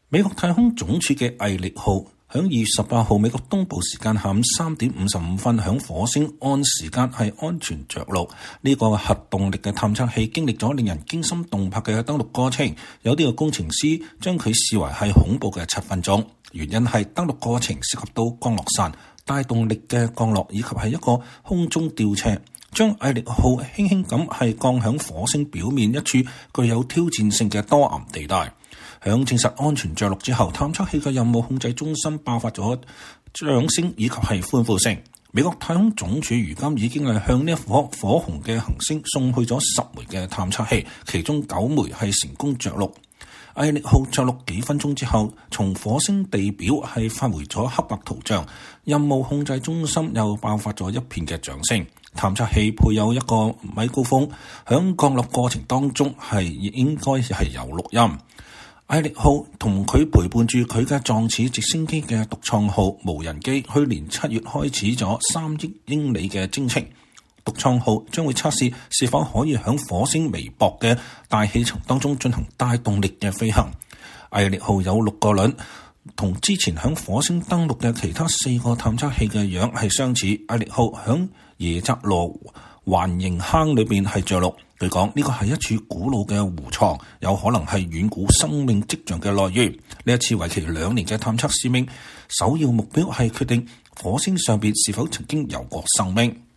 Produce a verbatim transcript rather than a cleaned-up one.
美國太空總署嘅毅力號響二月十八號美國東部時間下午三點五十五分響火星按時間係安全着陸。呢、這個核動力嘅探測器經歷咗令人驚心動魄嘅登陸過程，有啲嘅工程師將佢視為係恐怖嘅七分鐘。原因係登陸過程涉及到降落傘、帶動力嘅降落以及係一個空中吊車，將毅力號輕輕咁係降響火星表面一處具有挑戰性嘅多岩地帶。響證實安全着陸之後，探測器嘅任務控制中心爆發咗掌聲以及係歡呼聲。美國太空總署如今已經係向呢一顆火紅嘅行星送去咗十枚嘅探測器，其中九枚係成功着陸。毅力號着陸幾分鐘之後，從火星地表係發回咗黑白圖像，任務控制中心又爆發咗一片嘅掌聲。探測器配有一個米高風，響降落過程當中係應該係有錄音。毅力號同佢陪伴住佢嘅撞似直升機嘅獨創號無人機，去年七月開始咗三億英里嘅征程。獨創號將會測試是否可以響火星微薄嘅大氣層當中進行帶動力嘅飛行。毅力號有六個輪，同之前響火星登陸嘅其他四個探測器嘅樣係相似。毅力號響耶澤羅環形坑裏邊係着陸。據講呢個係一處古老嘅湖床，有可能係遠古生命跡象嘅來源。呢一次為期兩年嘅探測使命，首要目標係決定火星上邊是否曾經有過生命。